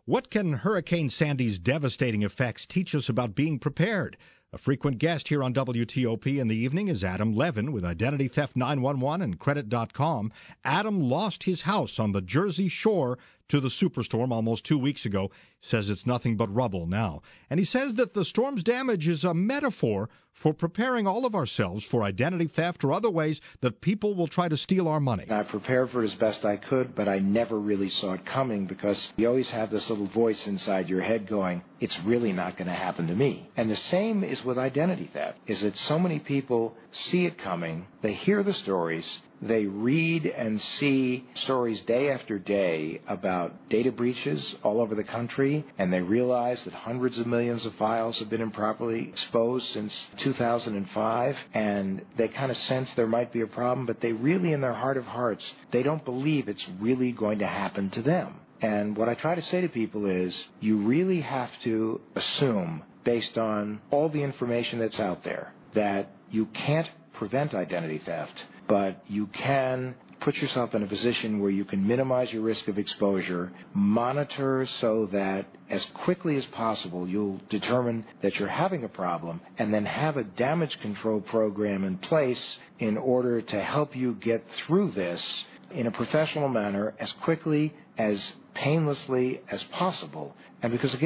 What can Hurricane Sandy's devastating effects teach us about being prepared? A frequent guest here on WTOP in the evening is Adam Levin with Identity Theft 911 and Credit.com. Adam lost his house on the Jersey Shore to the superstorm almost 2 weeks ago. Says it's nothing but rubble now. And he says that the storm's damage is a metaphor for preparing all of ourselves for identity theft or other ways that people will try to steal our money. I prepared for it as best I could, but I never really saw it coming because you always have this little voice inside your head going, it's really not going to happen to me. And the same is with identity theft, is that so many people see it coming, they hear the stories, they read and see stories day after day about data breaches all over the country, and they realize that hundreds of millions of files have been improperly exposed since 2005, and they kind of sense there might be a problem, but they really, in their heart of hearts, they don't believe it's really going to happen to them. And what I try to say to people is, you really have to assume, based on all the information that's out there, that you can't prevent identity theft, but you can put yourself in a position where you can minimize your risk of exposure, monitor so that as quickly as possible you'll determine that you're having a problem, and then have a damage control program in place in order to help you get through this in a professional manner as quickly, as painlessly as possible. And because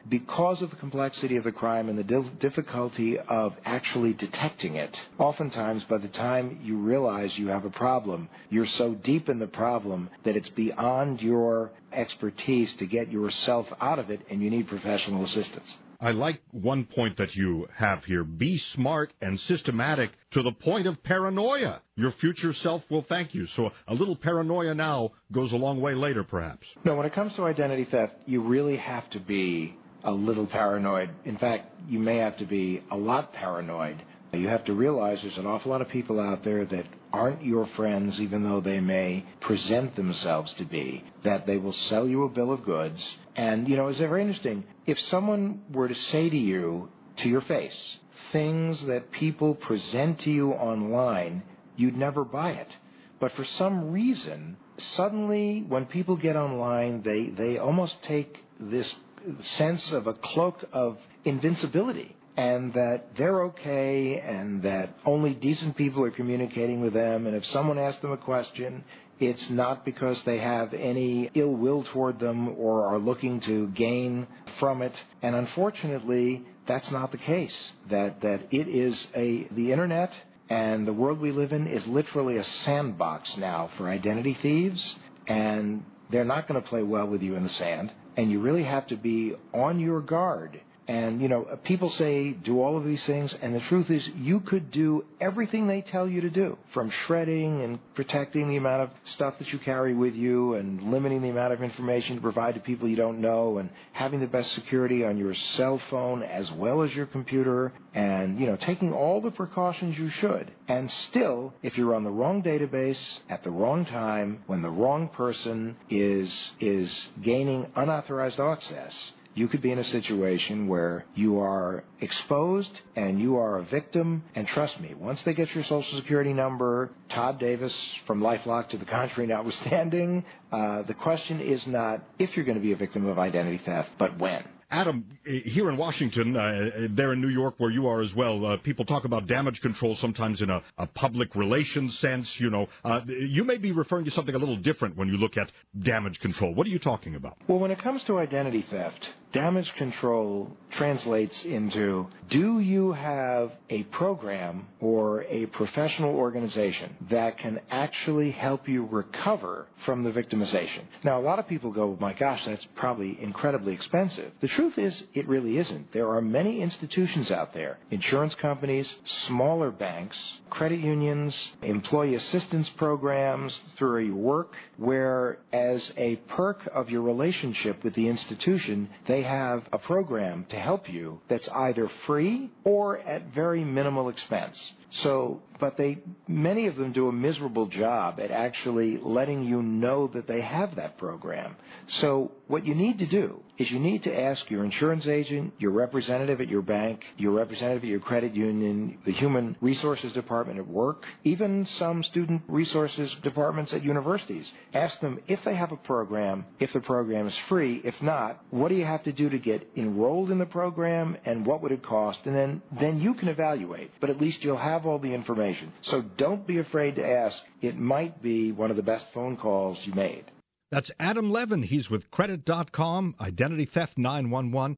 of the complexity of the crime and the difficulty of actually detecting it, oftentimes by the time you realize you have a problem, you're so deep in the problem that it's beyond your expertise to get yourself out of it, and you need professional assistance. I like one point that you have here. Be smart and systematic to the point of paranoia. Your future self will thank you. So a little paranoia now goes a long way later, perhaps. No, when it comes to identity theft, you really have to be a little paranoid. In fact, you may have to be a lot paranoid. You have to realize there's an awful lot of people out there that aren't your friends, even though they may present themselves to be, that they will sell you a bill of goods. And, it's very interesting. If someone were to say to you, to your face, things that people present to you online, you'd never buy it. But for some reason, suddenly when people get online, they almost take this sense of a cloak of invincibility, and that they're okay, and that only decent people are communicating with them, and if someone asks them a question, it's not because they have any ill will toward them or are looking to gain from it. And unfortunately, that's not the case. That it is the Internet and the world we live in is literally a sandbox now for identity thieves, and they're not going to play well with you in the sand, and you really have to be on your guard. And, people say do all of these things, and the truth is you could do everything they tell you to do, from shredding and protecting the amount of stuff that you carry with you and limiting the amount of information to provide to people you don't know, and having the best security on your cell phone as well as your computer, and, taking all the precautions you should. And still, if you're on the wrong database at the wrong time, when the wrong person is gaining unauthorized access, you could be in a situation where you are exposed and you are a victim. And trust me, once they get your Social Security number, Todd Davis from LifeLock to the contrary notwithstanding, the question is not if you're going to be a victim of identity theft, but when. Adam, here in Washington, there in New York where you are as well, people talk about damage control sometimes in a public relations sense. You may be referring to something a little different when you look at damage control. What are you talking about? Well, when it comes to identity theft, damage control translates into, do you have a program or a professional organization that can actually help you recover from the victimization? Now, a lot of people go, my gosh, that's probably incredibly expensive. The truth is, it really isn't. There are many institutions out there, insurance companies, smaller banks, credit unions, employee assistance programs through your work, where as a perk of your relationship with the institution, they have a program to help you that's either free or at very minimal expense. So, but many of them do a miserable job at actually letting you know that they have that program. So what you need to do is you need to ask your insurance agent, your representative at your bank, your representative at your credit union, the human resources department at work, even some student resources departments at universities. Ask them if they have a program, if the program is free. If not, what do you have to do to get enrolled in the program, and what would it cost? And then you can evaluate, but at least you'll have all the information. So don't be afraid to ask. It might be one of the best phone calls you made. That's Adam Levin. He's with Credit.com, Identity Theft 911.